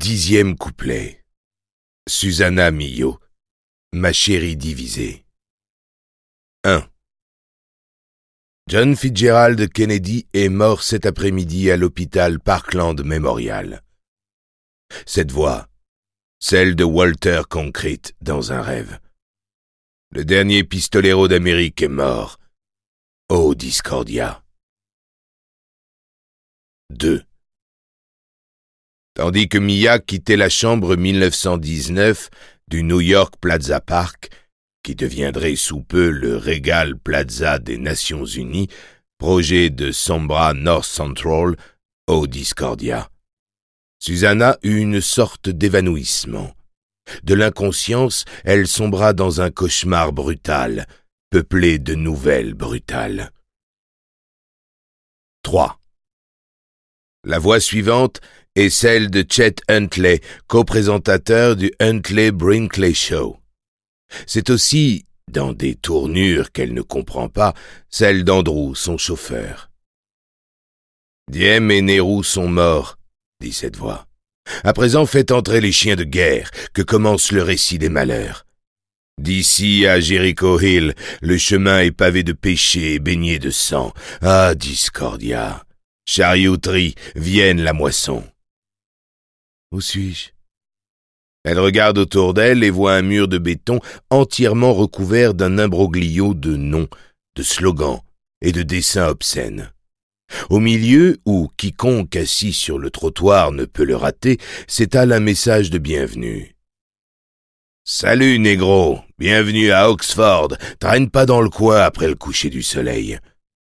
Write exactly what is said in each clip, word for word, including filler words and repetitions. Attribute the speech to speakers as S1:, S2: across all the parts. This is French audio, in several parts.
S1: Dixième couplet. Susanna Millot, ma chérie divisée. un. John Fitzgerald Kennedy est mort cet après-midi à l'hôpital Parkland Memorial. Cette voix, celle de Walter Concrete dans un rêve. Le dernier pistolero d'Amérique est mort. Oh Discordia. deux. Tandis que Mia quittait la chambre mille neuf cent dix-neuf du New York Plaza Park, qui deviendrait sous peu le Regal Plaza des Nations Unies, projet de Sombra North Central, au Discordia, Susanna eut une sorte d'évanouissement. De l'inconscience, elle sombra dans un cauchemar brutal, peuplé de nouvelles brutales. trois. La voix suivante est celle de Chet Huntley, co-présentateur du Huntley-Brinkley Show. C'est aussi, dans des tournures qu'elle ne comprend pas, celle d'Andrew, son chauffeur. « Diem et Nehru sont morts », dit cette voix. « À présent, faites entrer les chiens de guerre, que commence le récit des malheurs. D'ici à Jericho Hill, le chemin est pavé de péchés et baigné de sang. Ah, Discordia! Chariotterie, vienne la moisson. » Où suis-je? Elle regarde autour d'elle et voit un mur de béton entièrement recouvert d'un imbroglio de noms, de slogans et de dessins obscènes. Au milieu, où quiconque assis sur le trottoir ne peut le rater, s'étale un message de bienvenue. « Salut, négro, bienvenue à Oxford, traîne pas dans le coin après le coucher du soleil. »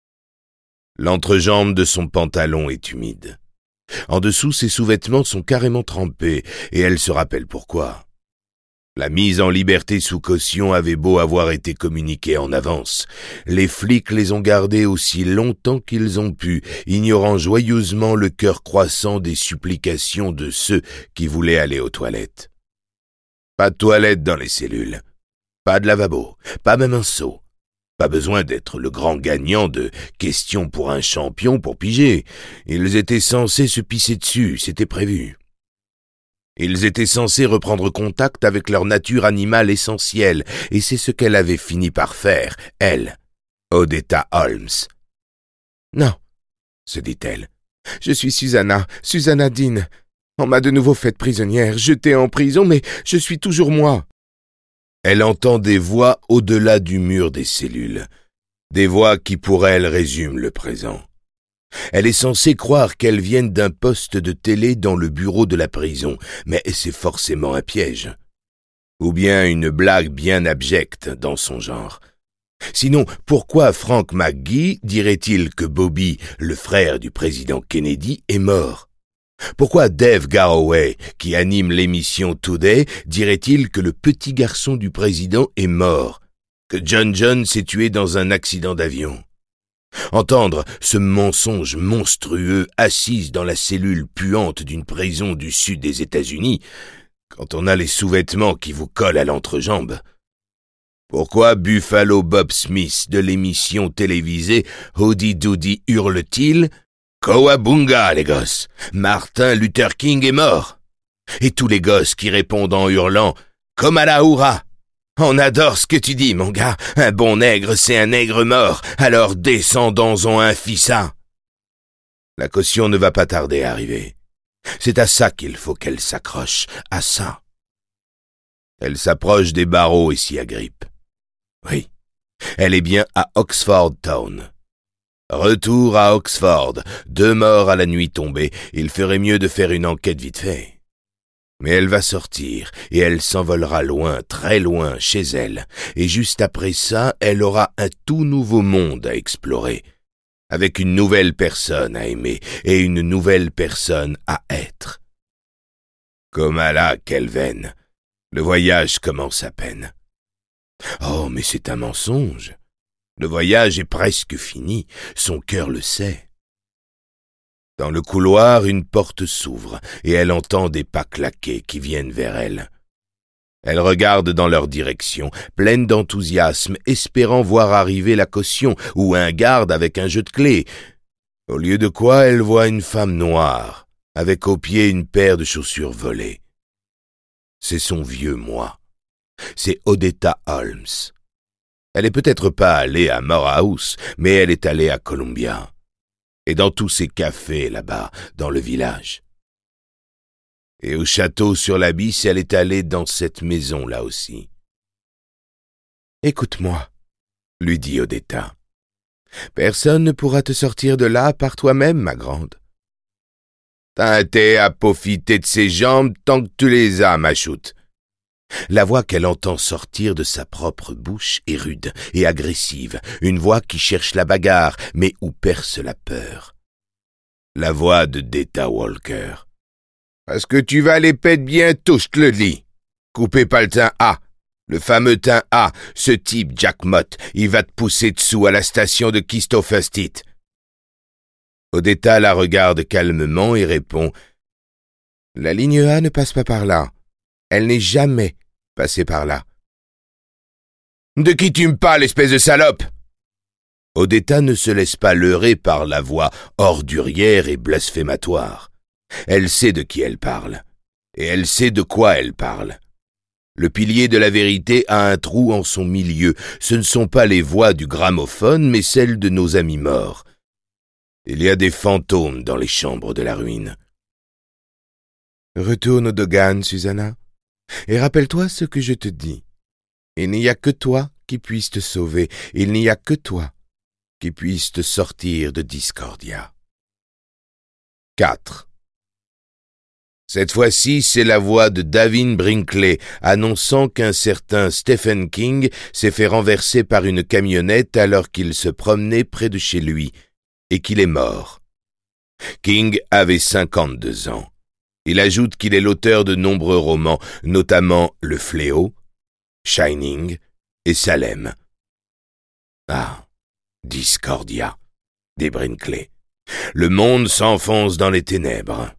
S1: L'entrejambe de son pantalon est humide. En dessous, ses sous-vêtements sont carrément trempés, et elle se rappelle pourquoi. La mise en liberté sous caution avait beau avoir été communiquée en avance. Les flics les ont gardés aussi longtemps qu'ils ont pu, ignorant joyeusement le cœur croissant des supplications de ceux qui voulaient aller aux toilettes. Pas de toilette dans les cellules, pas de lavabo, pas même un seau. Pas besoin d'être le grand gagnant de « Question pour un champion » pour piger. Ils étaient censés se pisser dessus, c'était prévu. Ils étaient censés reprendre contact avec leur nature animale essentielle, et c'est ce qu'elle avait fini par faire, elle, Odetta Holmes. « Non, » se dit-elle, « je suis Susanna, Susanna Dean. On m'a de nouveau faite prisonnière, jetée en prison, mais je suis toujours moi. » Elle entend des voix au-delà du mur des cellules, des voix qui pour elle résument le présent. Elle est censée croire qu'elles viennent d'un poste de télé dans le bureau de la prison, mais c'est forcément un piège. Ou bien une blague bien abjecte dans son genre. Sinon, pourquoi Frank McGee dirait-il que Bobby, le frère du président Kennedy, est mort? Pourquoi Dave Garroway, qui anime l'émission Today, dirait-il que le petit garçon du président est mort, que John John s'est tué dans un accident d'avion? Entendre ce mensonge monstrueux assise dans la cellule puante d'une prison du sud des États-Unis, quand on a les sous-vêtements qui vous collent à l'entrejambe. Pourquoi Buffalo Bob Smith de l'émission télévisée Howdy Doody hurle-t-il « Kowabunga, les gosses! Martin Luther King est mort! » Et tous les gosses qui répondent en hurlant « Komalaoura! On adore ce que tu dis, mon gars! Un bon nègre, c'est un nègre mort! Alors descendons-en un fissa! » La caution ne va pas tarder à arriver. C'est à ça qu'il faut qu'elle s'accroche, à ça. Elle s'approche des barreaux et s'y agrippe. Oui, elle est bien à Oxford Town. Retour à Oxford, deux morts à la nuit tombée, il ferait mieux de faire une enquête vite fait. Mais elle va sortir, et elle s'envolera loin, très loin, chez elle, et juste après ça, elle aura un tout nouveau monde à explorer, avec une nouvelle personne à aimer, et une nouvelle personne à être. Komala, quelle veine! Le voyage commence à peine. Oh, mais c'est un mensonge! Le voyage est presque fini, son cœur le sait. Dans le couloir, une porte s'ouvre, et elle entend des pas claquer qui viennent vers elle. Elle regarde dans leur direction, pleine d'enthousiasme, espérant voir arriver la caution, ou un garde avec un jeu de clés. Au lieu de quoi, elle voit une femme noire, avec au pied une paire de chaussures volées. C'est son vieux moi. C'est Odetta Holmes. Elle est peut-être pas allée à Morehouse, mais elle est allée à Columbia. Et dans tous ces cafés là-bas, dans le village. Et au château sur la Bisse, elle est allée dans cette maison-là aussi. « Écoute-moi, » lui dit Odetta. « Personne ne pourra te sortir de là par toi-même, ma grande. T'as intérêt à profiter de ses jambes tant que tu les as, ma choute. » La voix qu'elle entend sortir de sa propre bouche est rude et agressive, une voix qui cherche la bagarre, mais où perce la peur. La voix de Detta Walker. « Parce que tu vas les pète bientôt, je te le dis. Coupez pas le teint A. Le fameux teint A, ce type Jack Mott, il va te pousser dessous à la station de Kistopher-Steet. » Odetta la regarde calmement et répond « La ligne A ne passe pas par là. Elle n'est jamais passée par là. »« De qui tu me parles, espèce de salope ?» Odetta ne se laisse pas leurrer par la voix ordurière et blasphématoire. Elle sait de qui elle parle, et elle sait de quoi elle parle. Le pilier de la vérité a un trou en son milieu. Ce ne sont pas les voix du gramophone, mais celles de nos amis morts. Il y a des fantômes dans les chambres de la ruine. Retourne au Dogan, Susanna, et rappelle-toi ce que je te dis. Il n'y a que toi qui puisse te sauver. Il n'y a que toi qui puisse te sortir de Discordia. quatre. Cette fois-ci, c'est la voix de Davin Brinkley annonçant qu'un certain Stephen King s'est fait renverser par une camionnette alors qu'il se promenait près de chez lui et qu'il est mort. King avait cinquante-deux ans. Il ajoute qu'il est l'auteur de nombreux romans, notamment Le Fléau, Shining et Salem. Ah, Discordia, dit Brinkley. Le monde s'enfonce dans les ténèbres.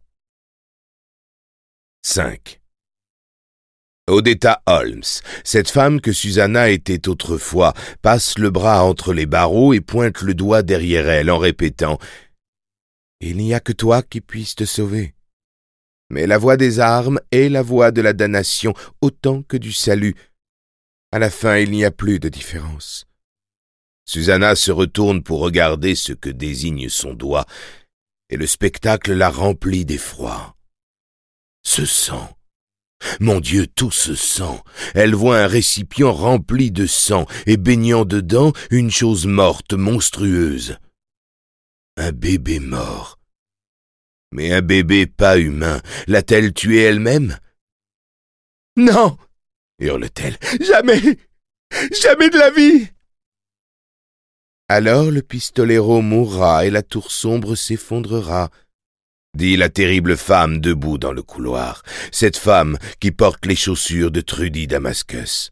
S1: cinq. Odetta Holmes, cette femme que Susanna était autrefois, passe le bras entre les barreaux et pointe le doigt derrière elle en répétant « Il n'y a que toi qui puisse te sauver. Mais la voix des armes est la voix de la damnation autant que du salut. À la fin, il n'y a plus de différence. » Susanna se retourne pour regarder ce que désigne son doigt, et le spectacle la remplit d'effroi. Ce sang. Mon Dieu, tout ce sang. Elle voit un récipient rempli de sang et baignant dedans une chose morte, monstrueuse. Un bébé mort. Mais un bébé pas humain. L'a-t-elle tué elle-même? « Non !» hurle-t-elle. « Jamais! Jamais de la vie !» Alors le pistolero mourra et la tour sombre s'effondrera, dit la terrible femme debout dans le couloir, cette femme qui porte les chaussures de Trudy Damascus.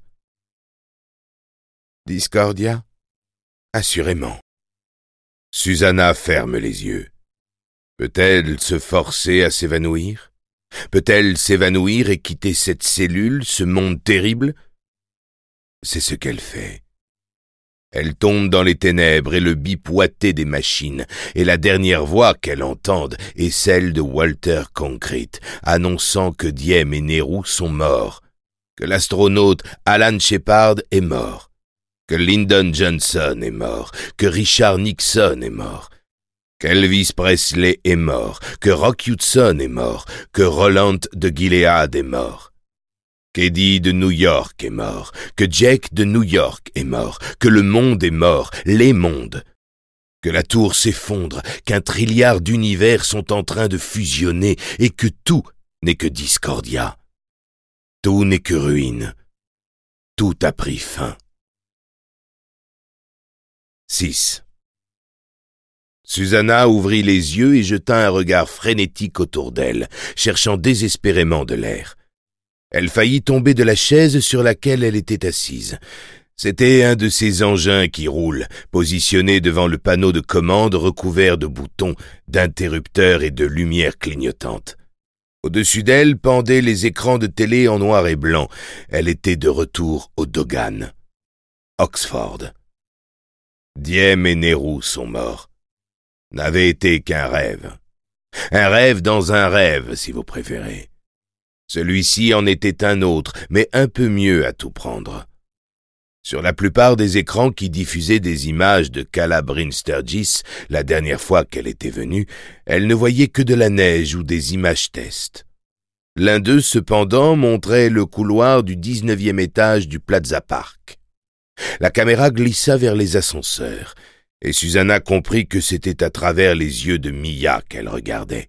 S1: Discordia? Assurément. Susanna ferme les yeux. Peut-elle se forcer à s'évanouir? Peut-elle s'évanouir et quitter cette cellule, ce monde terrible? C'est ce qu'elle fait. Elle tombe dans les ténèbres et le bip ouaté des machines, et la dernière voix qu'elle entende est celle de Walter Concrete, annonçant que Diem et Nehru sont morts, que l'astronaute Alan Shepard est mort, que Lyndon Johnson est mort, que Richard Nixon est mort, qu'Elvis Presley est mort, que Rock Hudson est mort, que Roland de Gilead est mort. qu'Eddie de New York est mort, que Jack de New York est mort, que le monde est mort, les mondes, que la tour s'effondre, qu'un trilliard d'univers sont en train de fusionner et que tout n'est que discordia. Tout n'est que ruine. Tout a pris fin. six. Susanna ouvrit les yeux et jeta un regard frénétique autour d'elle, cherchant désespérément de l'air. Elle faillit tomber de la chaise sur laquelle elle était assise. C'était un de ces engins qui roulent, positionnés devant le panneau de commande recouvert de boutons, d'interrupteurs et de lumières clignotantes. Au-dessus d'elle pendaient les écrans de télé en noir et blanc. Elle était de retour au Dogan. Oxford. Diem et Nehru sont morts. N'avait été qu'un rêve. Un rêve dans un rêve, si vous préférez. Celui-ci en était un autre, mais un peu mieux à tout prendre. Sur la plupart des écrans qui diffusaient des images de Calla Bryn Sturgis, la dernière fois qu'elle était venue, elle ne voyait que de la neige ou des images test. L'un d'eux, cependant, montrait le couloir du dix-neuvième étage du Plaza Park. La caméra glissa vers les ascenseurs, et Susanna comprit que c'était à travers les yeux de Mia qu'elle regardait.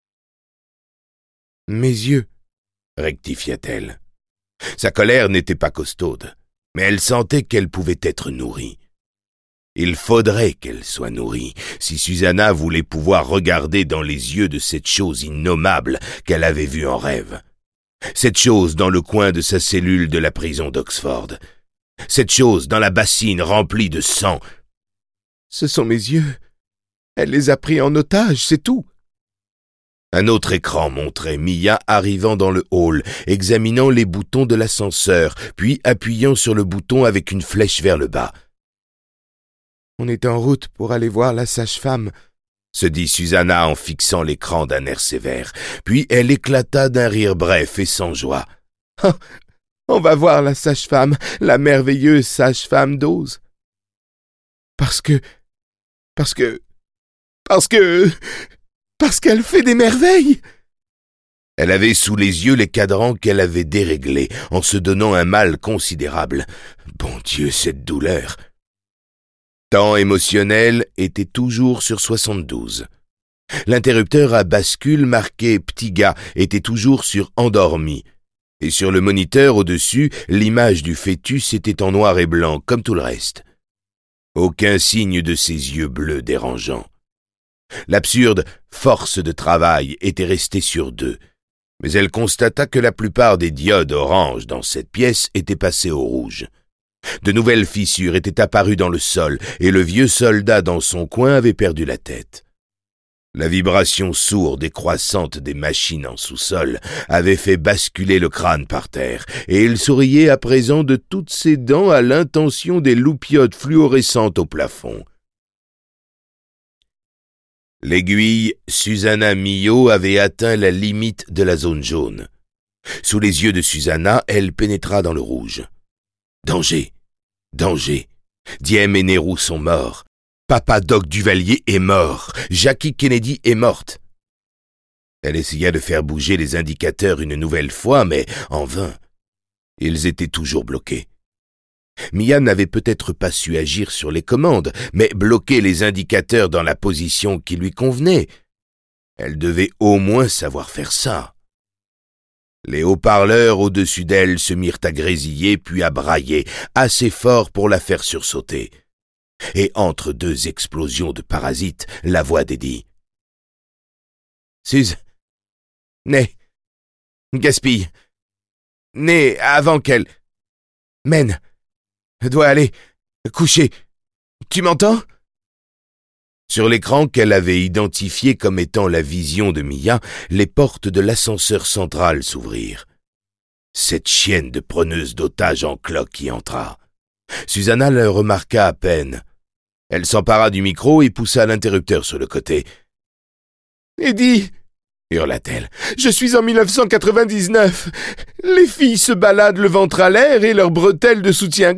S1: « Mes yeux », rectifia-t-elle. Sa colère n'était pas costaude, mais elle sentait qu'elle pouvait être nourrie. Il faudrait qu'elle soit nourrie, si Susanna voulait pouvoir regarder dans les yeux de cette chose innommable qu'elle avait vue en rêve. Cette chose dans le coin de sa cellule de la prison d'Oxford. Cette chose dans la bassine remplie de sang. « Ce sont mes yeux. Elle les a pris en otage, c'est tout. » Un autre écran montrait Mia arrivant dans le hall, examinant les boutons de l'ascenseur, puis appuyant sur le bouton avec une flèche vers le bas. « On est en route pour aller voir la sage-femme, » se dit Susanna en fixant l'écran d'un air sévère. Puis elle éclata d'un rire bref et sans joie. Oh, « On va voir la sage-femme, la merveilleuse sage-femme d'Oz. Parce que... parce que... parce que... parce qu'elle fait des merveilles !» Elle avait sous les yeux les cadrans qu'elle avait déréglés, en se donnant un mal considérable. Bon Dieu, cette douleur! Temps émotionnel était toujours sur soixante-douze. L'interrupteur à bascule marqué « Petit gars » était toujours sur « Endormi ». Et sur le moniteur au-dessus, l'image du fœtus était en noir et blanc, comme tout le reste. Aucun signe de ses yeux bleus dérangeants. L'absurde force de travail était restée sur deux, mais elle constata que la plupart des diodes oranges dans cette pièce étaient passées au rouge. De nouvelles fissures étaient apparues dans le sol, et le vieux soldat dans son coin avait perdu la tête. La vibration sourde et croissante des machines en sous-sol avait fait basculer le crâne par terre, et il souriait à présent de toutes ses dents à l'intention des loupiottes fluorescentes au plafond. L'aiguille Susanna Millot avait atteint la limite de la zone jaune. Sous les yeux de Susanna, elle pénétra dans le rouge. Danger, danger. Diem et Nehru sont morts. Papa Doc Duvalier est mort. Jackie Kennedy est morte. Elle essaya de faire bouger les indicateurs une nouvelle fois, mais en vain. Ils étaient toujours bloqués. Mia n'avait peut-être pas su agir sur les commandes, mais bloquer les indicateurs dans la position qui lui convenait. Elle devait au moins savoir faire ça. Les haut-parleurs au-dessus d'elle se mirent à grésiller puis à brailler, assez fort pour la faire sursauter. Et entre deux explosions de parasites, la voix dédie. « Suze, Né, gaspille, Né avant qu'elle... Mène, doit aller, coucher, tu m'entends ?» Sur l'écran qu'elle avait identifié comme étant la vision de Mia, les portes de l'ascenseur central s'ouvrirent. Cette chienne de preneuse d'otages en cloque y entra. Susanna le remarqua à peine. Elle s'empara du micro et poussa l'interrupteur sur le côté. « Eddie !» hurla-t-elle. « Je suis en mille neuf cent quatre-vingt-dix-neuf. Les filles se baladent le ventre à l'air et leurs bretelles de soutien-gorge. »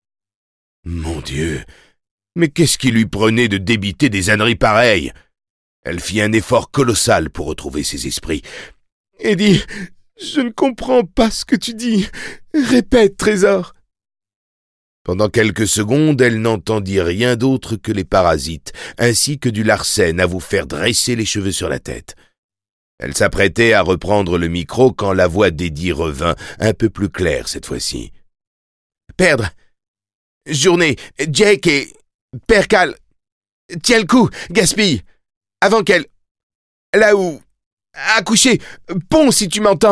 S1: Mon Dieu! Mais qu'est-ce qui lui prenait de débiter des âneries pareilles? Elle fit un effort colossal pour retrouver ses esprits. « Eddie, je ne comprends pas ce que tu dis. Répète, trésor. » Pendant quelques secondes, elle n'entendit rien d'autre que les parasites, ainsi que du Larsen à vous faire dresser les cheveux sur la tête. Elle s'apprêtait à reprendre le micro quand la voix d'Eddie revint, un peu plus claire cette fois-ci. « Perdre. Journée. Jake et... Percal. Tiens le coup, gaspille. Avant qu'elle... Là où... Accoucher. Pont si tu m'entends. »«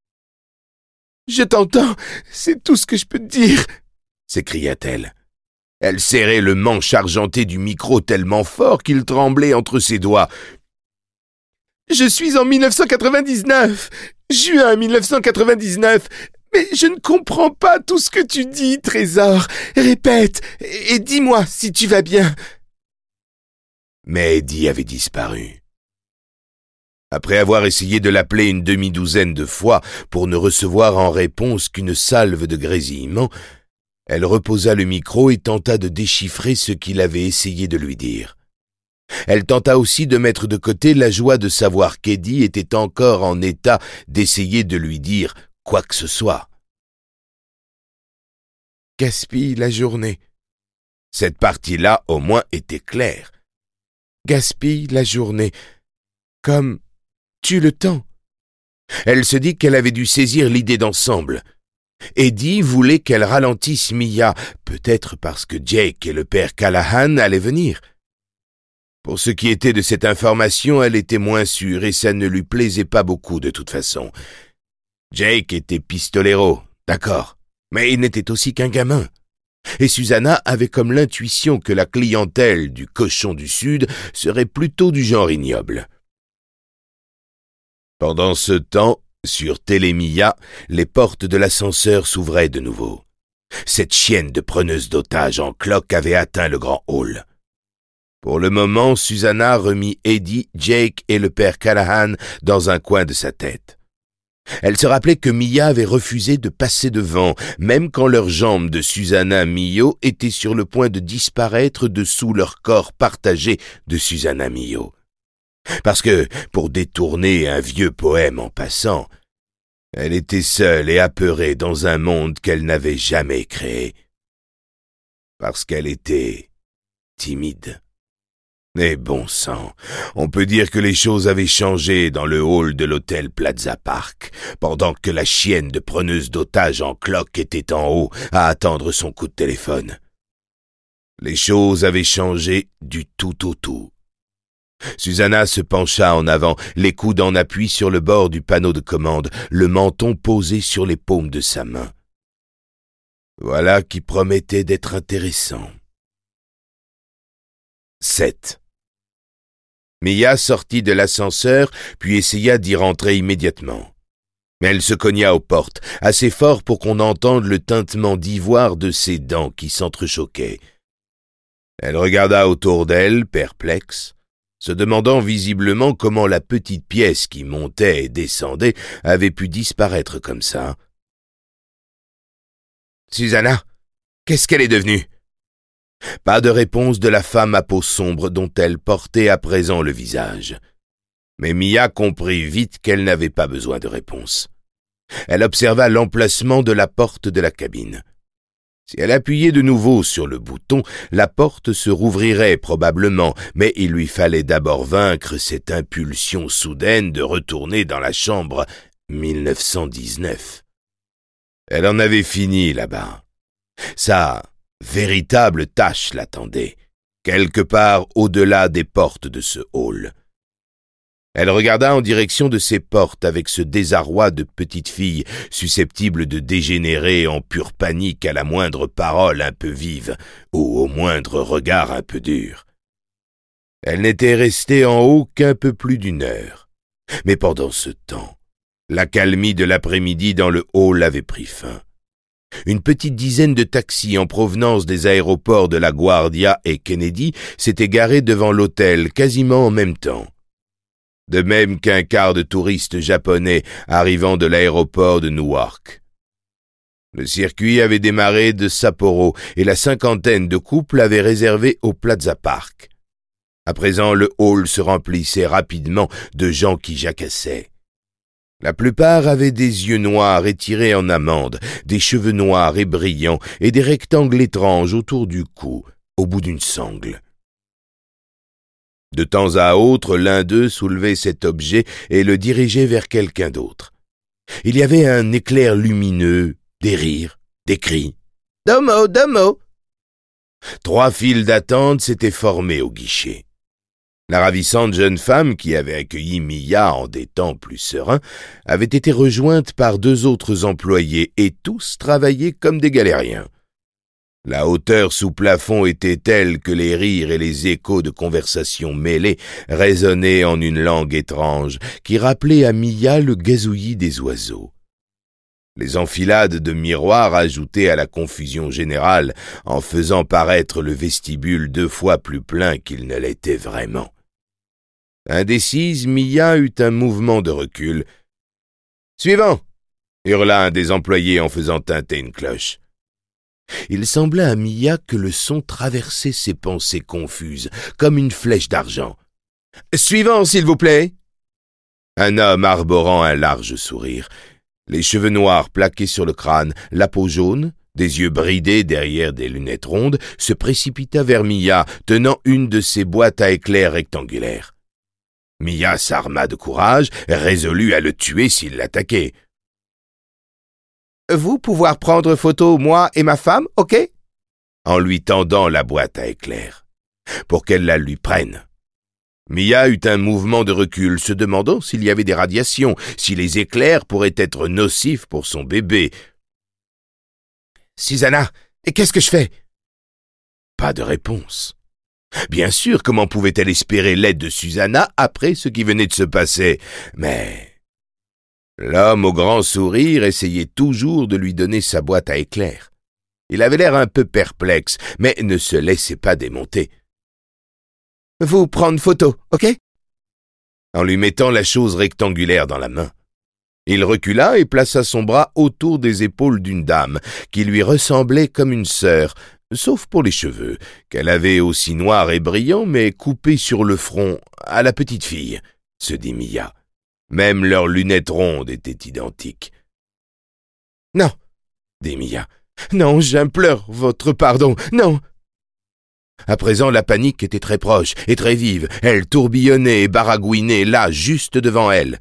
S1: Je t'entends. C'est tout ce que je peux te dire. » s'écria-t-elle. Elle serrait le manche argenté du micro tellement fort qu'il tremblait entre ses doigts. « Je suis en mille neuf cent quatre-vingt-dix-neuf. Juin mille neuf cent quatre-vingt-dix-neuf. Mais je ne comprends pas tout ce que tu dis, trésor. Répète et dis-moi si tu vas bien. » Mais Eddie avait disparu. Après avoir essayé de l'appeler une demi-douzaine de fois pour ne recevoir en réponse qu'une salve de grésillements, elle reposa le micro et tenta de déchiffrer ce qu'il avait essayé de lui dire. Elle tenta aussi de mettre de côté la joie de savoir qu'Eddie était encore en état d'essayer de lui dire quoi que ce soit. « Gaspille la journée. » Cette partie-là, au moins, était claire. « Gaspille la journée. Comme tue le temps. » Elle se dit qu'elle avait dû saisir l'idée d'ensemble. Eddie voulait qu'elle ralentisse Mia, peut-être parce que Jake et le père Callahan allaient venir. Pour ce qui était de cette information, elle était moins sûre et ça ne lui plaisait pas beaucoup de toute façon. Jake était pistolero, d'accord, mais il n'était aussi qu'un gamin. Et Susanna avait comme l'intuition que la clientèle du cochon du Sud serait plutôt du genre ignoble. Pendant ce temps, sur Télémia, les portes de l'ascenseur s'ouvraient de nouveau. Cette chienne de preneuse d'otages en cloque avait atteint le grand hall. Pour le moment, Susanna remit Eddie, Jake et le père Callahan dans un coin de sa tête. Elle se rappelait que Mia avait refusé de passer devant, même quand leurs jambes de Susanna Mio étaient sur le point de disparaître dessous leur corps partagé de Susanna Mio. Parce que, pour détourner un vieux poème en passant, elle était seule et apeurée dans un monde qu'elle n'avait jamais créé. Parce qu'elle était timide. Mais bon sang, on peut dire que les choses avaient changé dans le hall de l'hôtel Plaza Park, pendant que la chienne de preneuse d'otages en cloque était en haut à attendre son coup de téléphone. Les choses avaient changé du tout au tout. Susanna se pencha en avant, les coudes en appui sur le bord du panneau de commande, le menton posé sur les paumes de sa main. Voilà qui promettait d'être intéressant. sept. Mia sortit de l'ascenseur, puis essaya d'y rentrer immédiatement. Mais elle se cogna aux portes, assez fort pour qu'on entende le tintement d'ivoire de ses dents qui s'entrechoquaient. Elle regarda autour d'elle, perplexe, se demandant visiblement comment la petite pièce qui montait et descendait avait pu disparaître comme ça. « Susanna, qu'est-ce qu'elle est devenue ?» Pas de réponse de la femme à peau sombre dont elle portait à présent le visage. Mais Mia comprit vite qu'elle n'avait pas besoin de réponse. Elle observa l'emplacement de la porte de la cabine. Si elle appuyait de nouveau sur le bouton, la porte se rouvrirait probablement, mais il lui fallait d'abord vaincre cette impulsion soudaine de retourner dans la chambre mille neuf cent dix-neuf. Elle en avait fini là-bas. Sa véritable tâche l'attendait, quelque part au-delà des portes de ce hall. Elle regarda en direction de ces portes avec ce désarroi de petite fille susceptible de dégénérer en pure panique à la moindre parole un peu vive ou au moindre regard un peu dur. Elle n'était restée en haut qu'un peu plus d'une heure. Mais pendant ce temps, l'accalmie de l'après-midi dans le hall avait pris fin. Une petite dizaine de taxis en provenance des aéroports de LaGuardia et Kennedy s'étaient garés devant l'hôtel quasiment en même temps. De même qu'un quart de touristes japonais arrivant de l'aéroport de Newark. Le circuit avait démarré de Sapporo et la cinquantaine de couples avaient réservé au Plaza Park. À présent, le hall se remplissait rapidement de gens qui jacassaient. La plupart avaient des yeux noirs étirés en amande, des cheveux noirs et brillants et des rectangles étranges autour du cou, au bout d'une sangle. De temps à autre, l'un d'eux soulevait cet objet et le dirigeait vers quelqu'un d'autre. Il y avait un éclair lumineux, des rires, des cris. « Domo, domo !» Trois files d'attente s'étaient formées au guichet. La ravissante jeune femme qui avait accueilli Mia en des temps plus sereins avait été rejointe par deux autres employés et tous travaillaient comme des galériens. La hauteur sous plafond était telle que les rires et les échos de conversations mêlées résonnaient en une langue étrange qui rappelait à Mia le gazouillis des oiseaux. Les enfilades de miroirs ajoutaient à la confusion générale en faisant paraître le vestibule deux fois plus plein qu'il ne l'était vraiment. Indécise, Mia eut un mouvement de recul. « Suivant !» hurla un des employés en faisant tinter une cloche. Il sembla à Mia que le son traversait ses pensées confuses, comme une flèche d'argent. « Suivant, s'il vous plaît !» Un homme arborant un large sourire, les cheveux noirs plaqués sur le crâne, la peau jaune, des yeux bridés derrière des lunettes rondes, se précipita vers Mia, tenant une de ses boîtes à éclairs rectangulaires. Mia s'arma de courage, résolue à le tuer s'il l'attaquait. « Vous pouvoir prendre photo, moi et ma femme, ok ?» en lui tendant la boîte à éclairs, pour qu'elle la lui prenne. Mia eut un mouvement de recul, se demandant s'il y avait des radiations, si les éclairs pourraient être nocifs pour son bébé. « Susanna, qu'est-ce que je fais ?» Pas de réponse. Bien sûr, comment pouvait-elle espérer l'aide de Susanna après ce qui venait de se passer? Mais l'homme au grand sourire essayait toujours de lui donner sa boîte à éclairs. Il avait l'air un peu perplexe, mais ne se laissait pas démonter. « Vous prendre photo, ok ?» en lui mettant la chose rectangulaire dans la main. Il recula et plaça son bras autour des épaules d'une dame qui lui ressemblait comme une sœur, sauf pour les cheveux, qu'elle avait aussi noirs et brillants, mais coupés sur le front, à la petite fille, se dit Mia. Même leurs lunettes rondes étaient identiques. « Non, » dit Mia. « Non, j'implore votre pardon, non !» À présent, la panique était très proche et très vive. Elle tourbillonnait et baragouinait là, juste devant elle.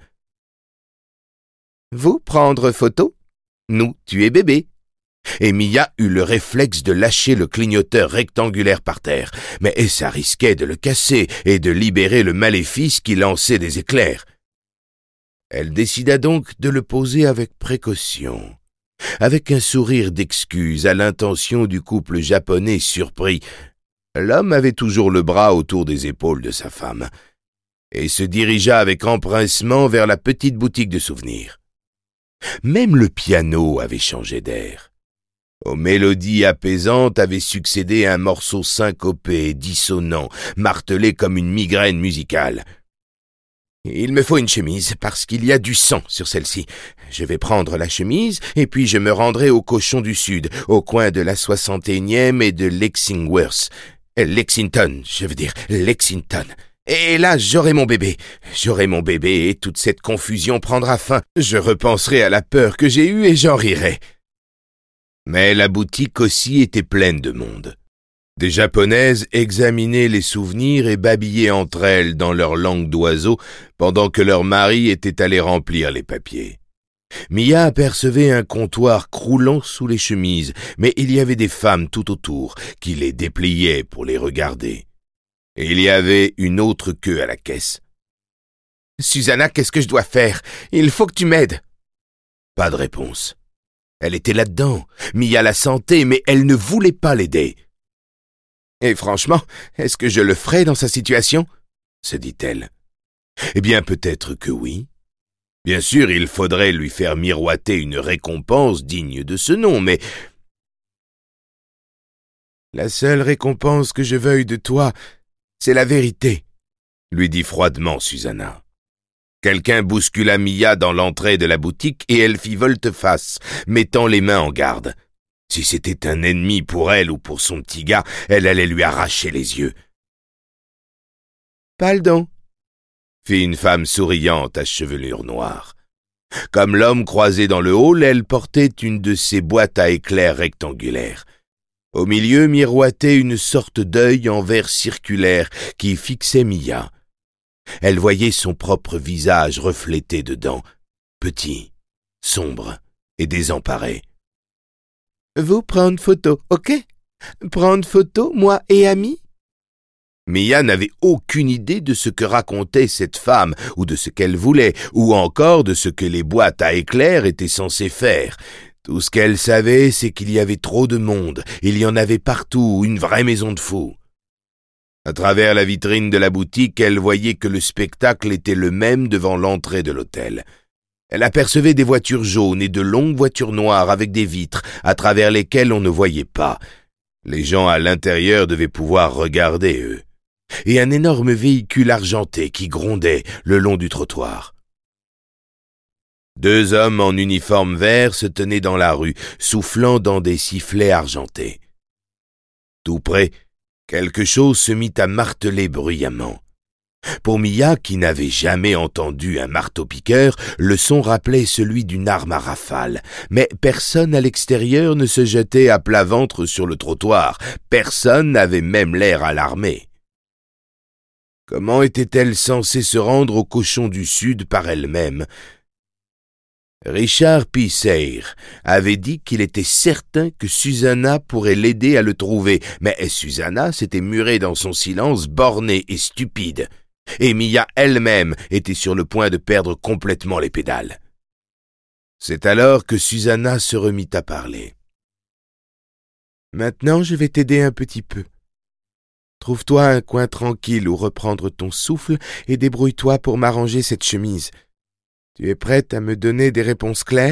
S1: « Vous prendre photo, nous tuer bébé. » Et Mia eut le réflexe de lâcher le clignoteur rectangulaire par terre, mais ça risquait de le casser et de libérer le maléfice qui lançait des éclairs. Elle décida donc de le poser avec précaution, avec un sourire d'excuse à l'intention du couple japonais surpris. L'homme avait toujours le bras autour des épaules de sa femme et se dirigea avec empressement vers la petite boutique de souvenirs. Même le piano avait changé d'air. Aux mélodies apaisantes avait succédé un morceau syncopé et dissonant, martelé comme une migraine musicale. « Il me faut une chemise, parce qu'il y a du sang sur celle-ci. Je vais prendre la chemise, et puis je me rendrai au Cochon du Sud, au coin de la soixante et unième et de Lexingworth. Lexington, je veux dire, Lexington. Et là, j'aurai mon bébé. J'aurai mon bébé, et toute cette confusion prendra fin. Je repenserai à la peur que j'ai eue et j'en rirai. » Mais la boutique aussi était pleine de monde. Des Japonaises examinaient les souvenirs et babillaient entre elles dans leur langue d'oiseau pendant que leurs maris étaient allés remplir les papiers. Mia apercevait un comptoir croulant sous les chemises, mais il y avait des femmes tout autour qui les dépliaient pour les regarder. Et il y avait une autre queue à la caisse. « Susanna, qu'est-ce que je dois faire? Il faut que tu m'aides. » Pas de réponse. Elle était là-dedans. Mia la sentait, mais elle ne voulait pas l'aider. « Et franchement, est-ce que je le ferais dans sa situation ?» se dit-elle. Eh bien, peut-être que oui. Bien sûr, il faudrait lui faire miroiter une récompense digne de ce nom, mais... « La seule récompense que je veuille de toi, c'est la vérité, » lui dit froidement Susanna. Quelqu'un bouscula Mia dans l'entrée de la boutique et elle fit volte-face, mettant les mains en garde. Si c'était un ennemi pour elle ou pour son petit gars, elle allait lui arracher les yeux. « Pardon », fit une femme souriante à chevelure noire. Comme l'homme croisé dans le hall, elle portait une de ces boîtes à éclairs rectangulaires. Au milieu miroitait une sorte d'œil en verre circulaire qui fixait Mia. Elle voyait son propre visage reflété dedans, petit, sombre et désemparé. « Vous prendre photo, ok? Prendre photo, moi et ami ?» Mia n'avait aucune idée de ce que racontait cette femme, ou de ce qu'elle voulait, ou encore de ce que les boîtes à éclairs étaient censées faire. Tout ce qu'elle savait, c'est qu'il y avait trop de monde, il y en avait partout, une vraie maison de fous. À travers la vitrine de la boutique, elle voyait que le spectacle était le même devant l'entrée de l'hôtel. Elle apercevait des voitures jaunes et de longues voitures noires avec des vitres, à travers lesquelles on ne voyait pas. Les gens à l'intérieur devaient pouvoir regarder, eux. et un énorme véhicule argenté qui grondait le long du trottoir. Deux hommes en uniforme vert se tenaient dans la rue, soufflant dans des sifflets argentés. Tout près, quelque chose se mit à marteler bruyamment. Pour Mia, qui n'avait jamais entendu un marteau-piqueur, le son rappelait celui d'une arme à rafale. Mais personne à l'extérieur ne se jetait à plat ventre sur le trottoir. Personne n'avait même l'air alarmé. Comment était-elle censée se rendre au Cochon du Sud par elle-même ? Richard P. Sayre avait dit qu'il était certain que Susanna pourrait l'aider à le trouver, mais Susanna s'était murée dans son silence borné et stupide, et Mia elle-même était sur le point de perdre complètement les pédales. C'est alors que Susanna se remit à parler. « Maintenant, je vais t'aider un petit peu. Trouve-toi un coin tranquille où reprendre ton souffle et débrouille-toi pour m'arranger cette chemise. Tu es prête à me donner des réponses claires? »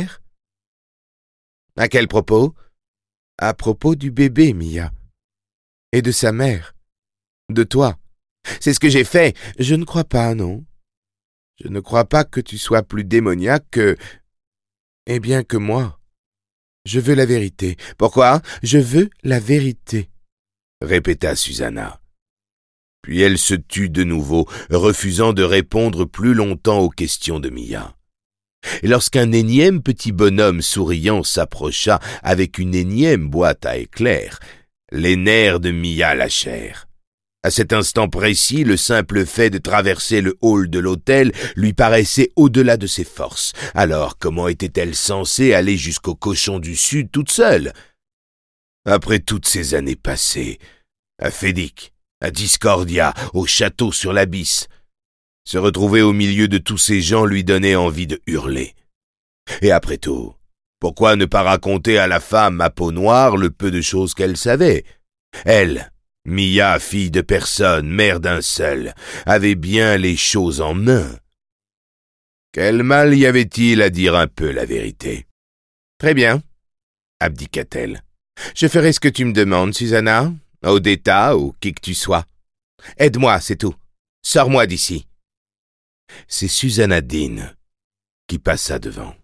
S1: « À quel propos? »« À propos du bébé, Mia. Et de sa mère. De toi. » « C'est ce que j'ai fait. »« Je ne crois pas, non. Je ne crois pas que tu sois plus démoniaque que... Eh bien que moi. Je veux la vérité. »« Pourquoi? »« Je veux la vérité. » répéta Susanna. Puis elle se tut de nouveau, refusant de répondre plus longtemps aux questions de Mia. Et lorsqu'un énième petit bonhomme souriant s'approcha avec une énième boîte à éclairs, les nerfs de Mia lâchèrent. À cet instant précis, le simple fait de traverser le hall de l'hôtel lui paraissait au-delà de ses forces. Alors, comment était-elle censée aller jusqu'au Cochon du Sud toute seule? Après toutes ces années passées, à Fédic, à Discordia, au château sur l'Abysse, se retrouver au milieu de tous ces gens lui donnait envie de hurler. Et après tout, pourquoi ne pas raconter à la femme à peau noire le peu de choses qu'elle savait? Elle, Mia, fille de personne, mère d'un seul, avait bien les choses en main. Quel mal y avait-il à dire un peu la vérité? « Très bien, » abdiqua-t-elle. « Je ferai ce que tu me demandes, Susanna, Odetta ou qui que tu sois. Aide-moi, c'est tout. Sors-moi d'ici. » C'est Susanna Dean qui passa devant.